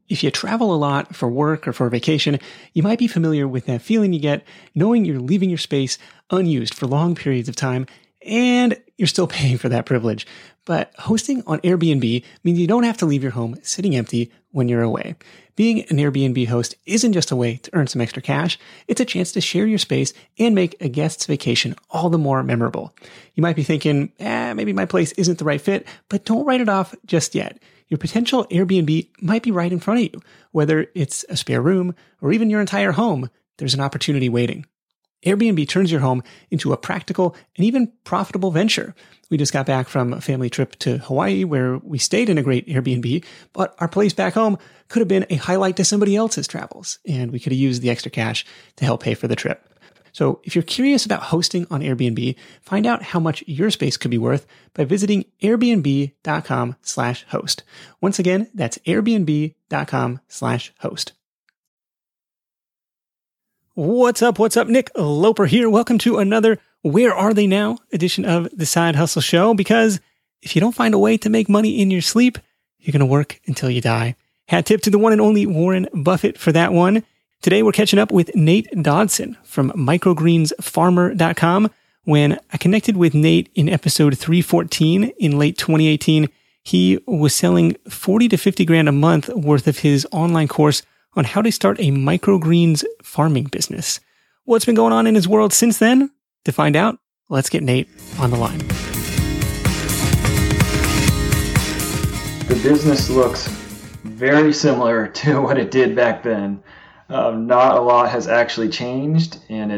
If you travel a lot for work or for vacation, you might be familiar with that feeling you get knowing you're leaving your space unused for long periods of time and you're still paying for that privilege. But hosting on Airbnb means you don't have to leave your home sitting empty when you're away. Being an Airbnb host isn't just a way to earn some extra cash, it's a chance to share your space and make a guest's vacation all the more memorable. You might be thinking, maybe my place isn't the right fit, but don't write it off just yet. Your potential Airbnb might be right in front of you. Whether it's a spare room or even your entire home, there's an opportunity waiting. Airbnb turns your home into a practical and even profitable venture. We just got back from a family trip to Hawaii where we stayed in a great Airbnb, but our place back home could have been a highlight to somebody else's travels, and we could have used the extra cash to help pay for the trip. So if you're curious about hosting on Airbnb, find out how much your space could be worth by visiting airbnb.com/host. Once again, that's airbnb.com/host. What's up? Nick Loper here. Welcome to another Where Are They Now edition of the Side Hustle Show, because if you don't find a way to make money in your sleep, you're going to work until you die. Hat tip to the one and only Warren Buffett for that one. Today, we're catching up with Nate Dodson from microgreensfarmer.com. When I connected with Nate in episode 314 in late 2018, he was selling 40 to 50 grand a month worth of his online course on how to start a microgreens farming business. What's been going on in his world since then? To find out, let's get Nate on the line. The business looks very similar to what it did back then. Not a lot has actually changed, and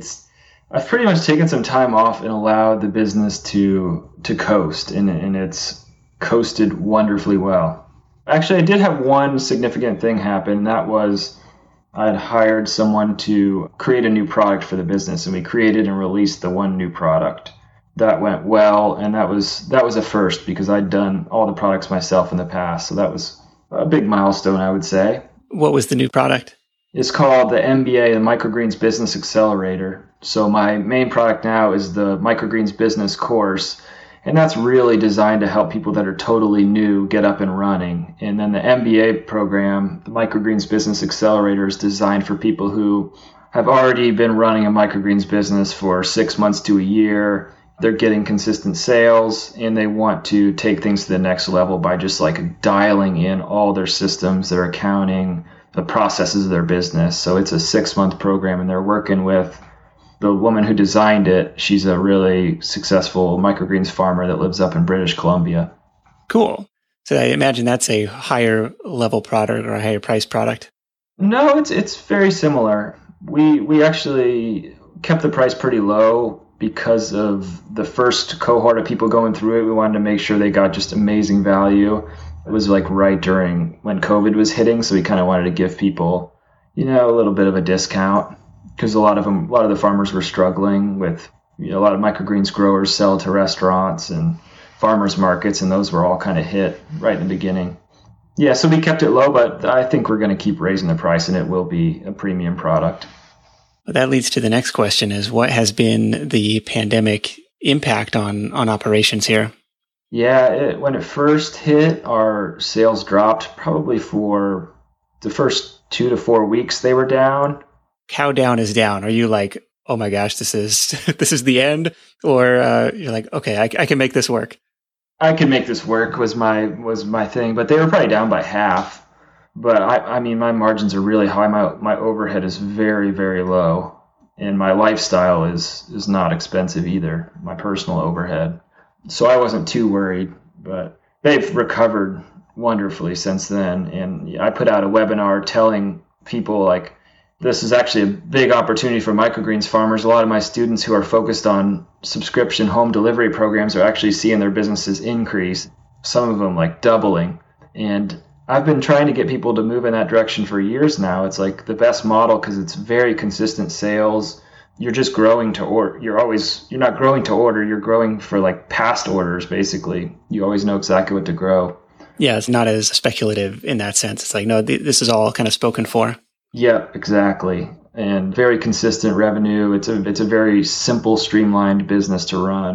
I've pretty much taken some time off and allowed the business to coast, and it's coasted wonderfully well. Actually, I did have one significant thing happen. That was I had hired someone to create a new product for the business, and we created and released the one new product. That went well, and that was a first because I'd done all the products myself in the past. So that was a big milestone, I would say. What was the new product? It's called the MBA, the Microgreens Business Accelerator. So my main product now is the Microgreens Business Course, and that's really designed to help people that are totally new get up and running. And then the MBA program, the Microgreens Business Accelerator, is designed for people who have already been running a microgreens business for 6 months to a year. They're getting consistent sales, and they want to take things to the next level by just like dialing in all their systems, their accounting, the processes of their business. So it's a 6-month program, and they're working with the woman who designed it. She's a really successful microgreens farmer that lives up in British Columbia. Cool. So I imagine that's a higher level product or a higher price product. No, it's very similar. We actually kept the price pretty low because of the first cohort of people going through it. We wanted to make sure they got just amazing value. It was like right during when COVID was hitting, so we kind of wanted to give people, a little bit of a discount, because a lot of the farmers were struggling with, a lot of microgreens growers sell to restaurants and farmers markets, and those were all kind of hit right in the beginning. Yeah, so we kept it low, but I think we're going to keep raising the price, and it will be a premium product. Well, that leads to the next question: is what has been the pandemic impact on operations here? Yeah, when it first hit, our sales dropped probably for the first 2 to 4 weeks. They were down. How down is down? Are you like, oh my gosh, this is the end? Or you're like, okay, I can make this work? I can make this work was my thing, but they were probably down by half. But I mean, my margins are really high. My overhead is very, very low, and my lifestyle is not expensive either, my personal overhead. So I wasn't too worried, but they've recovered wonderfully since then. And I put out a webinar telling people, like, this is actually a big opportunity for microgreens farmers. A lot of my students who are focused on subscription home delivery programs are actually seeing their businesses increase, some of them like doubling. And I've been trying to get people to move in that direction for years now. It's like the best model because it's very consistent sales. You're just growing to order. You're not growing to order. You're growing for like past orders, basically. You always know exactly what to grow. Yeah, it's not as speculative in that sense. It's like, no, this is all kind of spoken for. Yeah, exactly. And very consistent revenue. It's a very simple, streamlined business to run.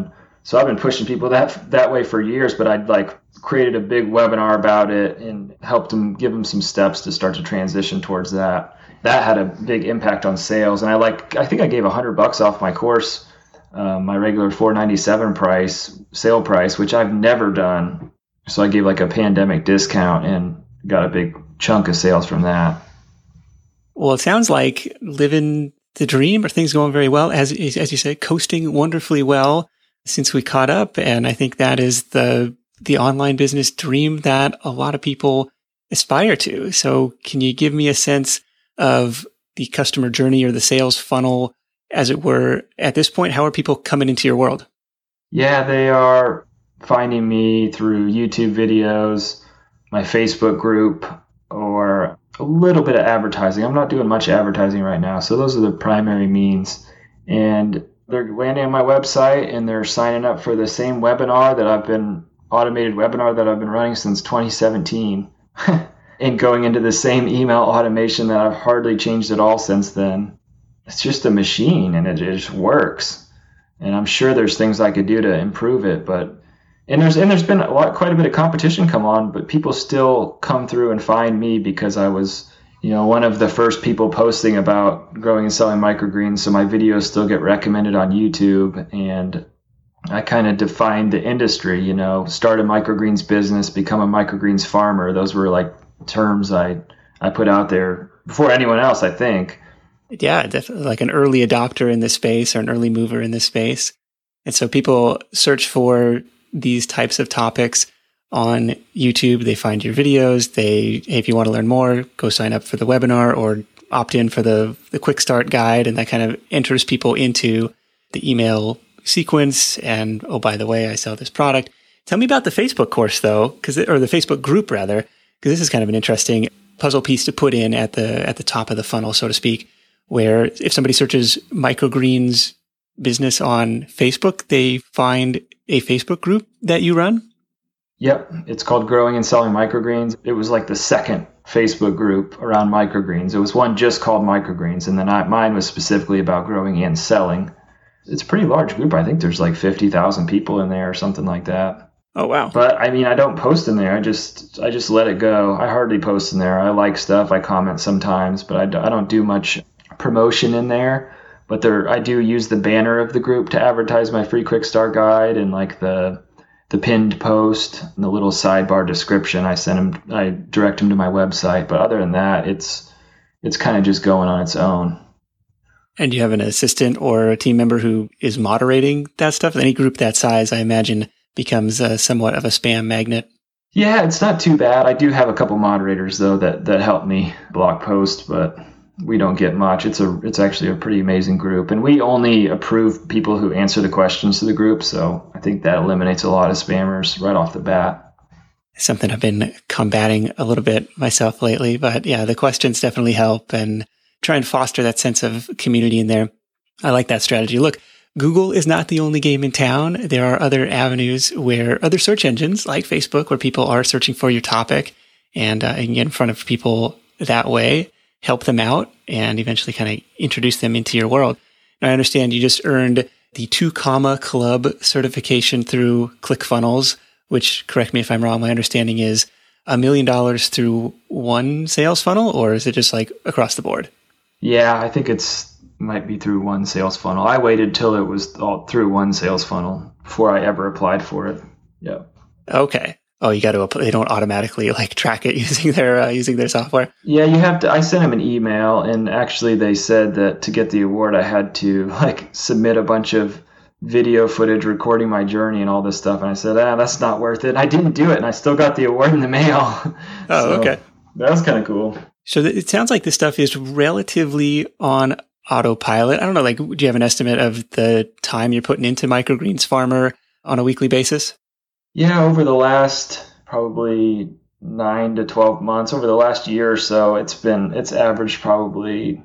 So I've been pushing people that way for years, but I'd like created a big webinar about it and helped them, give them some steps to start to transition towards that. That had a big impact on sales. And I think I gave $100 off my course, my regular $497 sale price, which I've never done. So I gave like a pandemic discount and got a big chunk of sales from that. Well, it sounds like living the dream. Are things going very well? As you said, coasting wonderfully well since we caught up. And I think that is the online business dream that a lot of people aspire to. So can you give me a sense of the customer journey or the sales funnel, as it were, at this point? How are people coming into your world? Yeah, they are finding me through YouTube videos, my Facebook group, or a little bit of advertising. I'm not doing much advertising right now, so those are the primary means. And they're landing on my website and they're signing up for the same automated webinar that I've been running since 2017 and going into the same email automation that I've hardly changed at all since then. It's just a machine and it just works. And I'm sure there's things I could do to improve it, and there's been quite a bit of competition come on, but people still come through and find me because I was, one of the first people posting about growing and selling microgreens. So my videos still get recommended on YouTube, and I kind of defined the industry, start a microgreens business, become a microgreens farmer. Those were like terms I put out there before anyone else, I think. Yeah, definitely like an early adopter in this space or an early mover in this space. And so people search for these types of topics on YouTube. They find your videos. If you want to learn more, go sign up for the webinar or opt in for the quick start guide. And that kind of enters people into the email sequence. And, oh, by the way, I sell this product. Tell me about the Facebook course though, or the Facebook group rather, because this is kind of an interesting puzzle piece to put in at the top of the funnel, so to speak, where if somebody searches microgreens business on Facebook, they find a Facebook group that you run? Yep. It's called Growing and Selling Microgreens. It was like the second Facebook group around microgreens. It was one just called Microgreens, and then mine was specifically about growing and selling. It's a pretty large group. I think there's like 50,000 people in there or something like that. Oh, wow. But I mean, I don't post in there. I just let it go. I hardly post in there. I like stuff. I comment sometimes, but I don't do much promotion in there. But I do use the banner of the group to advertise my free quick start guide and like the pinned post and the little sidebar description. I direct them to my website. But other than that, it's kind of just going on its own. And you have an assistant or a team member who is moderating that stuff? Any group that size, I imagine, becomes somewhat of a spam magnet. Yeah, it's not too bad. I do have a couple moderators though that help me block post, but we don't get much. It's actually a pretty amazing group, and we only approve people who answer the questions to the group. So I think that eliminates a lot of spammers right off the bat. Something I've been combating a little bit myself lately, but yeah, the questions definitely help and try and foster that sense of community in there. I like that strategy. Look, Google is not the only game in town. There are other avenues where other search engines like Facebook, where people are searching for your topic, and you can get in front of people that way, help them out, and eventually kind of introduce them into your world. Now, I understand you just earned the 2 Comma Club certification through ClickFunnels, which, correct me if I'm wrong, my understanding is $1 million through one sales funnel, or is it just like across the board? Yeah, I think might be through one sales funnel. I waited till it was all through one sales funnel before I ever applied for it. Yeah. Okay. Oh, you got to. They don't automatically like track it using their software. Yeah, you have to. I sent them an email, and actually, they said that to get the award, I had to like submit a bunch of video footage recording my journey and all this stuff. And I said, that's not worth it. And I didn't do it, and I still got the award in the mail. Oh, okay. That was kind of cool. So it sounds like this stuff is relatively on autopilot. I don't know. Like, do you have an estimate of the time you're putting into Microgreens Farmer on a weekly basis? Yeah, over the last probably 9 to 12 months, over the last year or so, it's averaged probably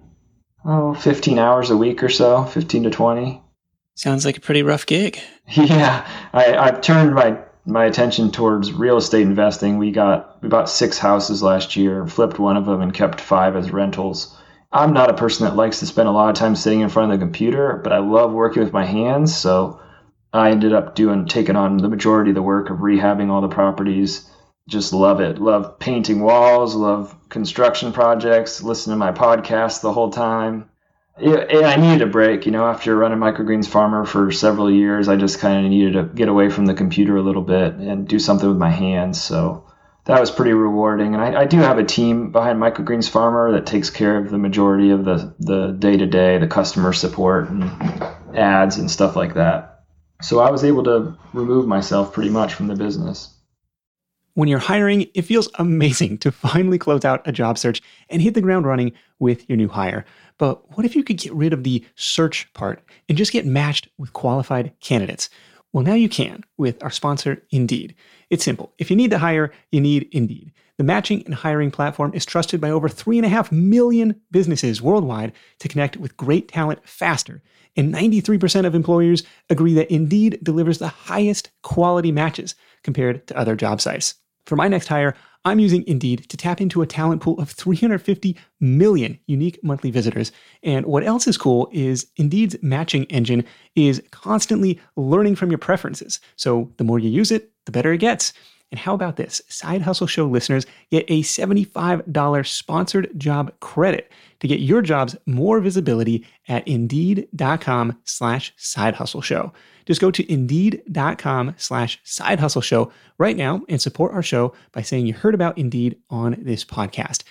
15 hours a week or so, 15 to 20. Sounds like a pretty rough gig. Yeah, I've turned my attention towards real estate investing. We bought 6 houses last year, flipped one of them, and kept 5 as rentals. I'm not a person that likes to spend a lot of time sitting in front of the computer, but I love working with my hands, so I ended up taking on the majority of the work of rehabbing all the properties. Just love it. Love painting walls, love construction projects, listen to my podcast the whole time. Yeah, I needed a break, after running Microgreens Farmer for several years. I just kind of needed to get away from the computer a little bit and do something with my hands. So that was pretty rewarding. And I do have a team behind Microgreens Farmer that takes care of the majority of the day-to-day, the customer support and ads and stuff like that. So I was able to remove myself pretty much from the business. When you're hiring, it feels amazing to finally close out a job search and hit the ground running with your new hire. But what if you could get rid of the search part and just get matched with qualified candidates? Well, now you can with our sponsor, Indeed. It's simple. If you need to hire, you need Indeed. The matching and hiring platform is trusted by over 3.5 million businesses worldwide to connect with great talent faster. And 93% of employers agree that Indeed delivers the highest quality matches compared to other job sites. For my next hire, I'm using Indeed to tap into a talent pool of 350 million unique monthly visitors. And what else is cool is Indeed's matching engine is constantly learning from your preferences. So the more you use it, the better it gets. And how about this? Side Hustle Show listeners get a $75 sponsored job credit to get your jobs more visibility at Indeed.com/sidehustleshow. Just go to Indeed.com/sidehustleshow right now and support our show by saying you heard about Indeed on this podcast.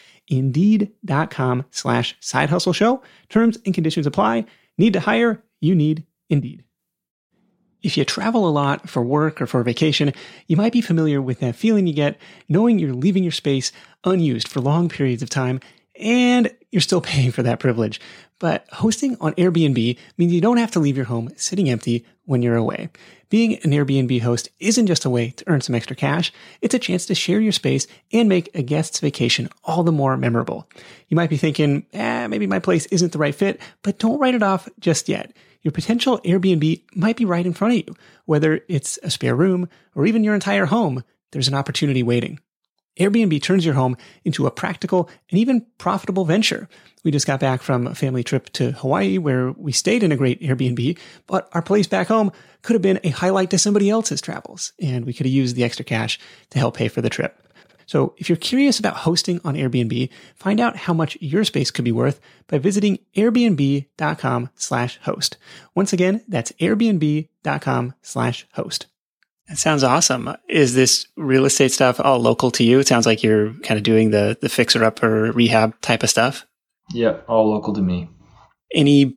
Indeed.com/sidehustleshow. Terms and conditions apply. Need to hire? You need Indeed. If you travel a lot for work or for vacation, you might be familiar with that feeling you get knowing you're leaving your space unused for long periods of time and you're still paying for that privilege. But hosting on Airbnb means you don't have to leave your home sitting empty when you're away. Being an Airbnb host isn't just a way to earn some extra cash, it's a chance to share your space and make a guest's vacation all the more memorable. You might be thinking, maybe my place isn't the right fit, but don't write it off just yet. Your potential Airbnb might be right in front of you. Whether it's a spare room or even your entire home, there's an opportunity waiting. Airbnb turns your home into a practical and even profitable venture. We just got back from a family trip to Hawaii where we stayed in a great Airbnb, but our place back home could have been a highlight to somebody else's travels, and we could have used the extra cash to help pay for the trip. So if you're curious about hosting on Airbnb, find out how much your space could be worth by visiting airbnb.com/host. Once again, that's airbnb.com/host. That sounds awesome. Is this real estate stuff all local to you? It sounds like you're kind of doing the fixer-upper rehab type of stuff. Yep, all local to me. The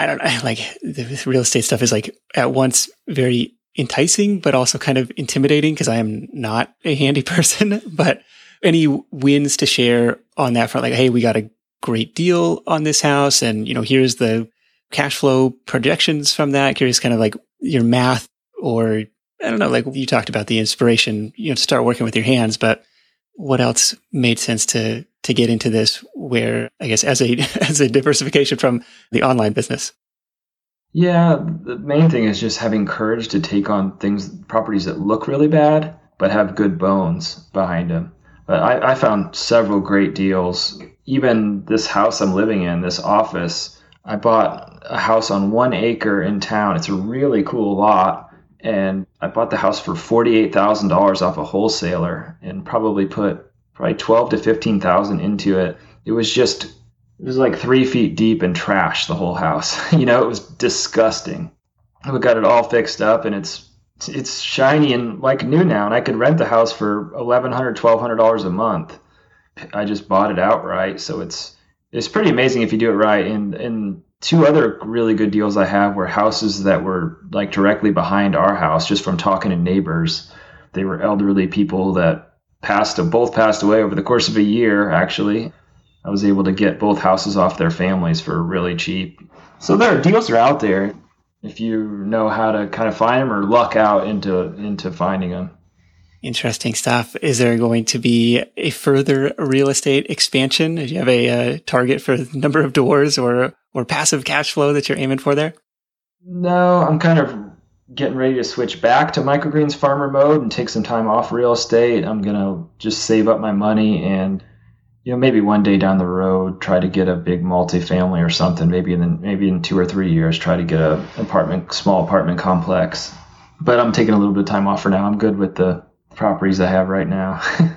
real estate stuff is like at once very enticing, but also kind of intimidating because I am not a handy person. But any wins to share on that front? Like, hey, we got a great deal on this house, and here's the cash flow projections from that. Curious, kind of like your math, or I don't know, like you talked about the inspiration, to start working with your hands. But what else made sense to get into this? Where I guess as a diversification from the online business. Yeah, the main thing is just having courage to take on properties that look really bad, but have good bones behind them. But I found several great deals. Even this house I'm living in, this office, I bought a house on 1 acre in town. It's a really cool lot. And I bought the house for $48,000 off a wholesaler and probably put $12,000 to $15,000 into it. It was like 3 feet deep in trash, the whole house. It was disgusting. We got it all fixed up, and it's shiny and like new now. And I could rent the house for $1,100, $1,200 a month. I just bought it outright. So it's pretty amazing if you do it right. And 2 other really good deals I have were houses that were like directly behind our house, just from talking to neighbors. They were elderly people that both passed away over the course of a year, actually. I was able to get both houses off their families for really cheap. So deals are out there if you know how to kind of find them or luck out into finding them. Interesting stuff. Is there going to be a further real estate expansion? Do you have a target for the number of doors or passive cash flow that you're aiming for there? No, I'm kind of getting ready to switch back to Microgreens Farmer mode and take some time off real estate. I'm going to just save up my money and maybe one day down the road, try to get a big multifamily or something. Maybe in 2 or 3 years, try to get a small apartment complex. But I'm taking a little bit of time off for now. I'm good with the properties I have right now.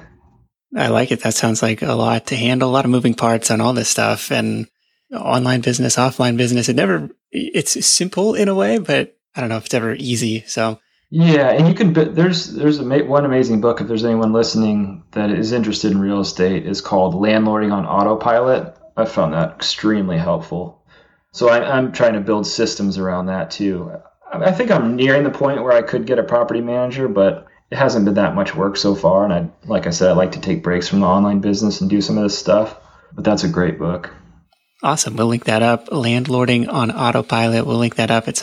I like it. That sounds like a lot to handle, a lot of moving parts on all this stuff, and online business, offline business. It's simple in a way, but I don't know if it's ever easy. So yeah, and you can. There's one amazing book, if there's anyone listening that is interested in real estate, is called Landlording on Autopilot. I found that extremely helpful. So I'm trying to build systems around that too. I think I'm nearing the point where I could get a property manager, but it hasn't been that much work so far. And like I said, I like to take breaks from the online business and do some of this stuff. But that's a great book. Awesome. We'll link that up. Landlording on Autopilot. We'll link that up at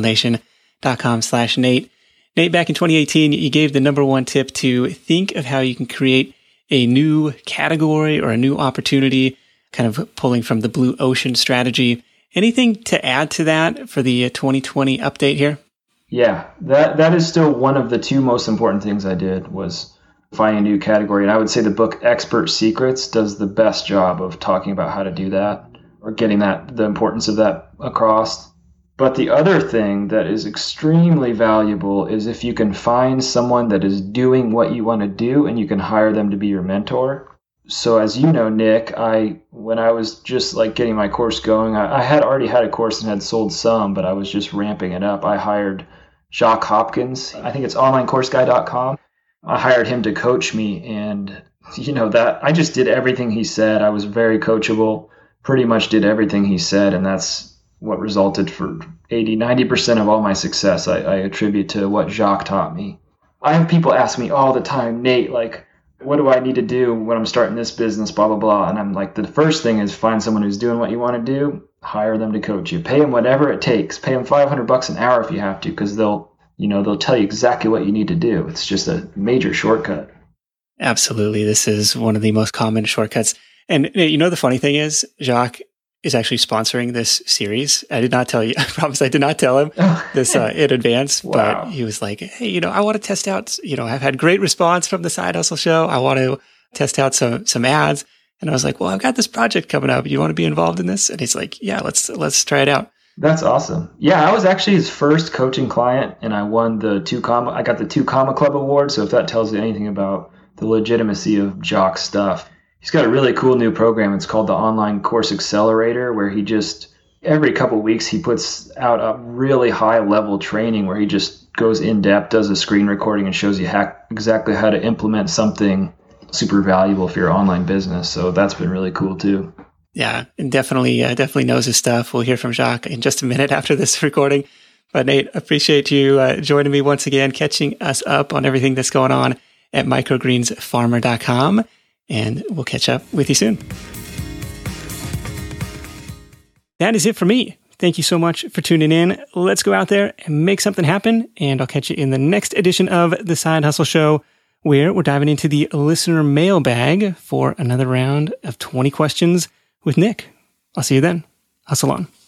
sidehustlenation.com/Nate. Nate, back in 2018, you gave the number one tip to think of how you can create a new category or a new opportunity, kind of pulling from the Blue Ocean strategy. Anything to add to that for the 2020 update here? Yeah, that is still one of the two most important things I did, was find a new category. And I would say the book Expert Secrets does the best job of talking about how to do that, or getting the importance of that across. But the other thing that is extremely valuable is if you can find someone that is doing what you want to do and you can hire them to be your mentor. So as you know, Nick, when I was just like getting my course going, I had already had a course and had sold some, but I was just ramping it up. I hired Jacques Hopkins. I think it's onlinecourseguy.com. I hired him to coach me, and that I just did everything he said. I was very coachable, pretty much did everything he said, and that's what resulted for 80-90% of all my success. I attribute to what Jacques taught me. I have people ask me all the time, Nate, like, what do I need to do when I'm starting this business, blah, blah, blah. And I'm like, the first thing is find someone who's doing what you want to do, hire them to coach you, pay them whatever it takes, pay them $500 an hour if you have to, because they'll tell you exactly what you need to do. It's just a major shortcut. Absolutely. This is one of the most common shortcuts. And the funny thing is, Jacques is actually sponsoring this series. I did not tell you. I promise I did not tell him this in advance. Wow. But he was like, hey, I want to test out, I've had great response from the Side Hustle Show. I want to test out some ads. And I was like, well, I've got this project coming up. You want to be involved in this? And he's like, yeah, let's try it out. That's awesome. Yeah, I was actually his first coaching client, and I won I got the 2 Comma Club award. So if that tells you anything about the legitimacy of Jacques' stuff. He's got a really cool new program. It's called the Online Course Accelerator, where he just, every couple of weeks, he puts out a really high level training where he just goes in depth, does a screen recording, and shows you exactly how to implement something super valuable for your online business. So that's been really cool too. Yeah, and definitely knows his stuff. We'll hear from Jacques in just a minute after this recording. But Nate, appreciate you joining me once again, catching us up on everything that's going on at microgreensfarmer.com. And we'll catch up with you soon. That is it for me. Thank you so much for tuning in. Let's go out there and make something happen. And I'll catch you in the next edition of The Side Hustle Show, where we're diving into the listener mailbag for another round of 20 questions with Nick. I'll see you then. Hustle on.